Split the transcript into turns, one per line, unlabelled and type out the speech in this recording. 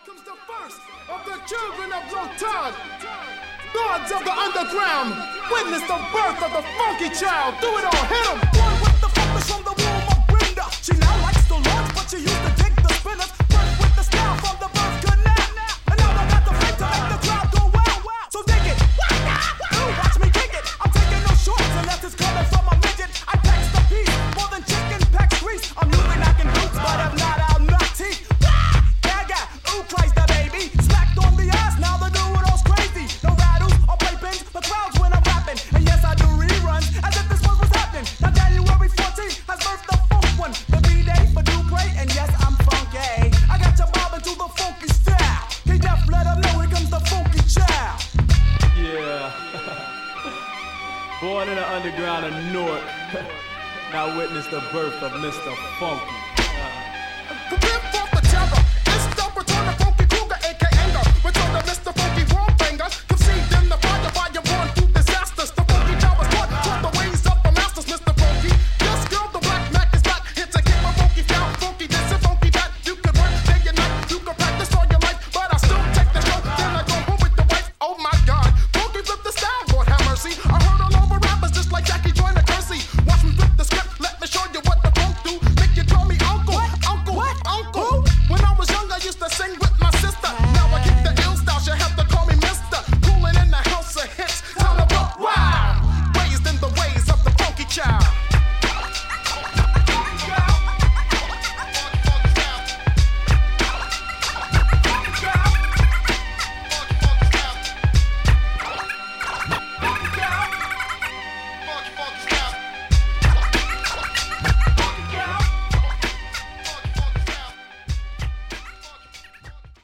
comes the first of the children of Rotan, gods of the underground. Witness the birth of the funky child. Do it all, hit 'em.
Born with the focus from the womb of Brenda. She now likes to launch, but she used to dig the spinners. Birth with the style from the birth canal. And now I got the faith to make the crowd go wow. So dig it. Watch me kick it. I'm taking no shorts unless it's coming from a midget. I packs the piece more than chicken packs grease. I'm usually knocking boots, but I'm not out knock teeth. Gaga, ooh, Christ the baby. Smacked on the ass, now the dude all's crazy. No rattles or playpins, the crowds when I'm rapping. And yes, I do reruns as if this was happening. Now January 14th has birthed the funk one. The B-Day for Dupree, and yes, I'm funky. I got you bobbing to the funky style. K-Def, let them know here comes the funky child.
Yeah. Born in the underground of Newark. Now witness the birth of Mr. Funky.
Prepare for the terror. It's the return of Funky Kruger, a.k.a. Return of Mr. Funky Warbanger. Conceived in the fire, born through disasters. The funky child was born, taught the ways of the masters, Mr. Funky. Yes, girl, the black Mac is back. Here to keep my funky style, funky this and funky that. You can work day and night, you can practice all your life, but I still take the show. Then I go home with the wife. Oh my God, Funky flip the style, Lord have mercy. I heard all over rappers just like Jackie joined the Kersey. Watch me flip the script, let me show you what the funk do. Make you call me uncle, uncle. When I was young, I used to sing with my sister. Now I keep the ill style, she have to call me